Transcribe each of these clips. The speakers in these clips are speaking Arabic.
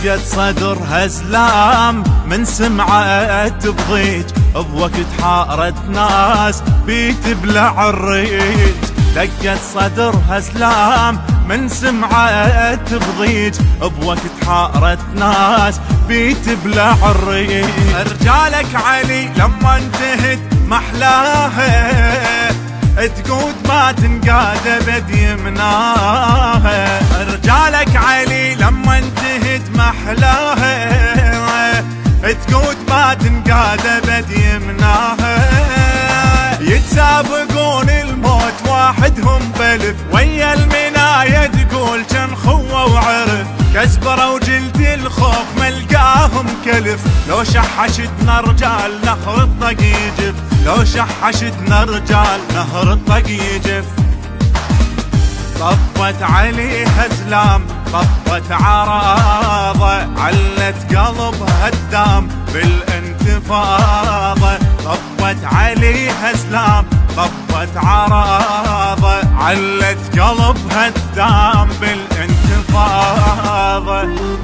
دقت صدرها زلام من سمعت بضيج، بوقت حارت ناس بيتبلع الريج. دقت صدرها زلام من سمعت بضيج، بوقت حارت ناس بيتبلع الريج. رجالك علي لما انتهت محلاها، تقود ما تنقاد ابد يمناها. رجالك علي لما انتهت محلاها، تقود ما تنقاد ابد يمناها. يتسابقون الموت واحدهم بلف، ويا المناية تقول كان خوة وعرف. كسبروا جلد الخوف ملقاهم كلف، لو شحشتنا رجال نهر الطق يجف، لو شحشتنا رجال نهر الطق يجف. طبت عليها زلام طبت عراضة، علت قلبها الدام بالانتفاضة. طبت عليها زلام طبت عراضة، علت قلبها الدام بالانتفاضة.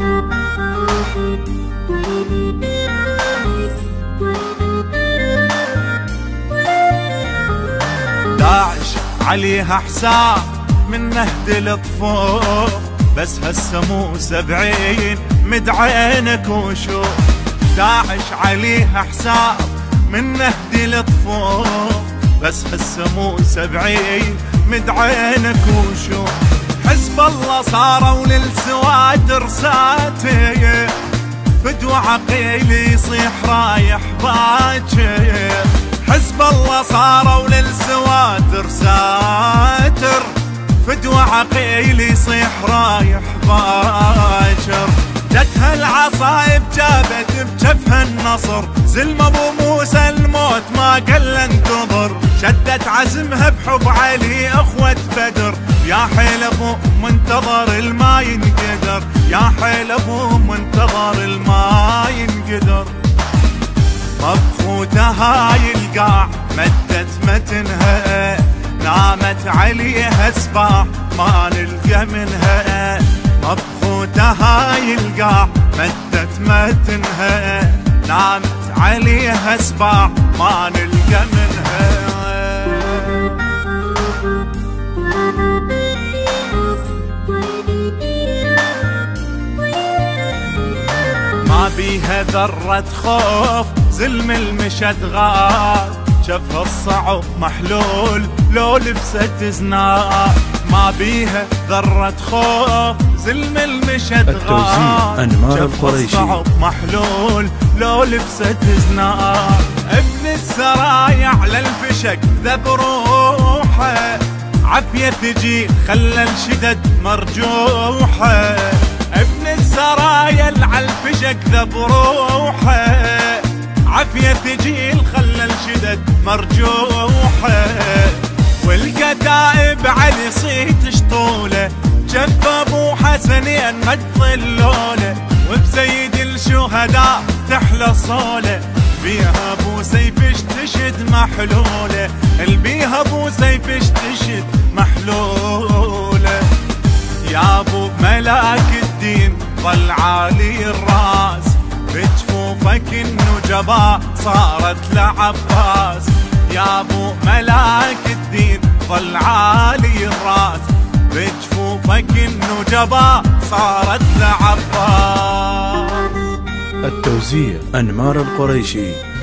داعش عليها حساب من نهد الطفوف، بس هسه مو 70 مد عينك وشوف. داعش عليها حساب من نهد الطفوف، بس هسه مو 70 مد عينك وشوف. حزب الله صاروا للسواد رساتي، فدوى عقيل يصيح رايح باكر. حزب الله صاروا للسواد رساتر، فدوى عقيل يصيح رايح باكر. جتها العصايب جابت بجفها النصر، زلم ابو موسى الموت ما قل انتظر. شدت عزمها بحب علي اخوة بدر، يا حيل ابو منتظر الما ينقدر، يا حيل ابو منتظر الما ينقدر. مبخوته هاي القاع مدت متنها، نامت عليها سباع ما نلقى منها. مبخوته هاي القاع مدت متنها، نامت عليها سباع ما نلقى منها. ما بيها ذرة خوف زلم المشد غار، شفها الصعب محلول لو لبست زنار. ما بيها ذرة خوف زلم المشد غار، شفها الصعب محلول لو لبست زنار. ابن السرايا على الفشك ذب روحه، عافية تجي خلى الشدد مرجوحه. ابن السرايا على الفشك ذب روحه، عافية تجيل خلى الشدد مرجوحه. والكتائب علي صيت شطوله، جف ابو حسنين مد ظلوله. وبسيد الشهداء تحلى صوله، بيها ابو سيف اشتشد محلوله. البيها ابو سيف اشتشد محلوله. يا ابو ملاك الدين ظل عالي الراس، بجفوفك النجباء صارت لعباس. يا ابو ملاك الدين ظل عالي الراس، بجفوفك النجباء صارت لعباس. التوزيع أنمار القريشي.